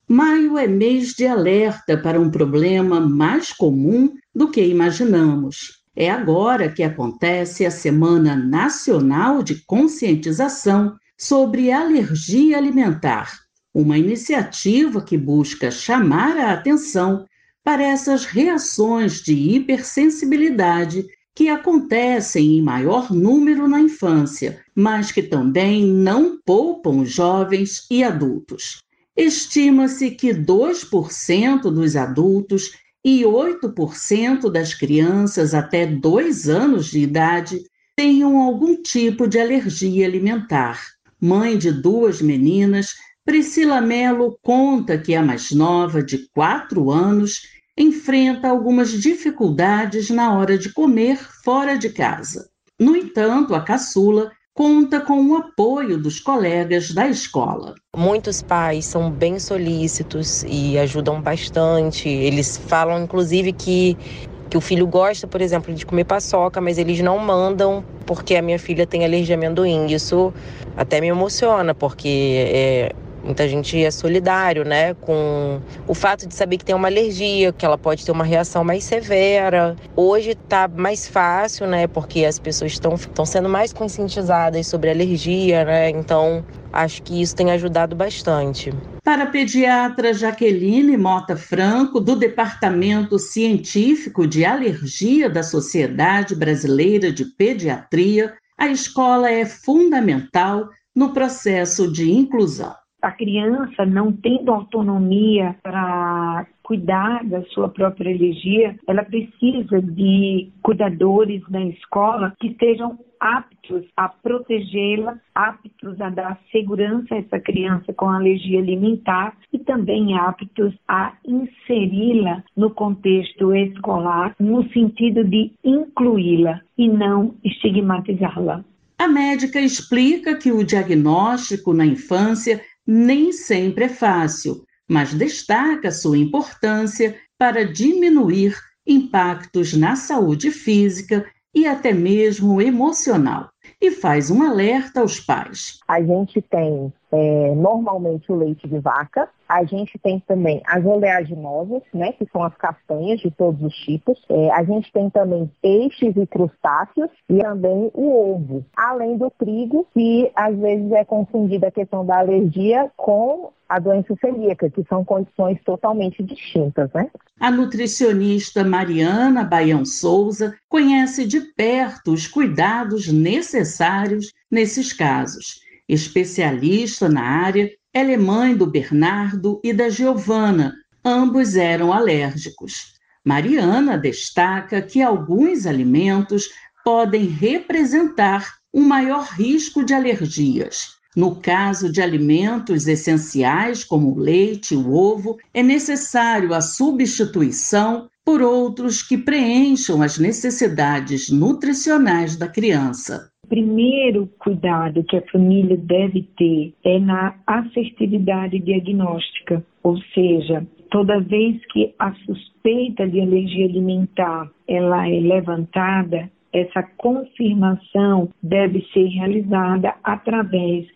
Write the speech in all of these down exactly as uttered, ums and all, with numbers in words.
Maio é mês de alerta para um problema mais comum do que imaginamos. É agora que acontece a Semana Nacional de Conscientização sobre Alergia Alimentar, uma iniciativa que busca chamar a atenção para essas reações de hipersensibilidade que acontecem em maior número na infância, mas que também não poupam jovens e adultos. Estima-se que dois por cento dos adultos e oito por cento das crianças até dois anos de idade tenham algum tipo de alergia alimentar. Mãe de duas meninas, Priscila Mello conta que a mais nova, de quatro anos, enfrenta algumas dificuldades na hora de comer fora de casa. No entanto, a caçula conta com o apoio dos colegas da escola. Muitos pais são bem solícitos e ajudam bastante. Eles falam, inclusive, que, que o filho gosta, por exemplo, de comer paçoca, mas eles não mandam porque a minha filha tem alergia a amendoim. Isso até me emociona, porque é, muita gente é solidário, né, com o fato de saber que tem uma alergia, que ela pode ter uma reação mais severa. Hoje está mais fácil, né, porque as pessoas estão estão sendo mais conscientizadas sobre alergia, né, então acho que isso tem ajudado bastante. Para a pediatra Jaqueline Mota Franco, do Departamento Científico de Alergia da Sociedade Brasileira de Pediatria, a escola é fundamental no processo de inclusão. A criança, não tendo autonomia para cuidar da sua própria alergia, ela precisa de cuidadores na escola que sejam aptos a protegê-la, aptos a dar segurança a essa criança com alergia alimentar e também aptos a inseri-la no contexto escolar, no sentido de incluí-la e não estigmatizá-la. A médica explica que o diagnóstico na infância nem sempre é fácil, mas destaca sua importância para diminuir impactos na saúde física e até mesmo emocional. E faz um alerta aos pais. A gente tem é, normalmente o leite de vaca, a gente tem também as oleaginosas, né, que são as castanhas de todos os tipos, é, a gente tem também peixes e crustáceos e também o ovo, além do trigo, que às vezes é confundida a questão da alergia com a doença celíaca, que são condições totalmente distintas, né? A nutricionista Mariana Baião Souza conhece de perto os cuidados necessários nesses casos. Especialista na área, ela é mãe do Bernardo e da Giovana, ambos eram alérgicos. Mariana destaca que alguns alimentos podem representar um maior risco de alergias. No caso de alimentos essenciais, como o leite e o ovo, é necessário a substituição por outros que preencham as necessidades nutricionais da criança. O primeiro cuidado que a família deve ter é na assertividade diagnóstica, ou seja, toda vez que a suspeita de alergia alimentar ela é levantada, essa confirmação deve ser realizada através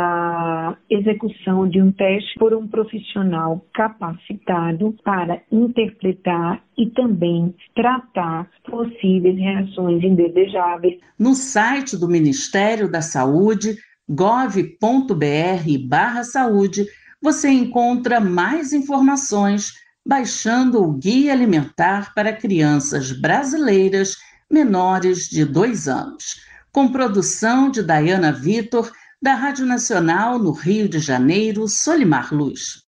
da execução de um teste por um profissional capacitado para interpretar e também tratar possíveis reações indesejáveis. No site do Ministério da Saúde, gov ponto br barra saúde, você encontra mais informações baixando o Guia Alimentar para Crianças Brasileiras menores de dois anos, com produção de Dayana Vitor, da Rádio Nacional no Rio de Janeiro, Solimar Luz.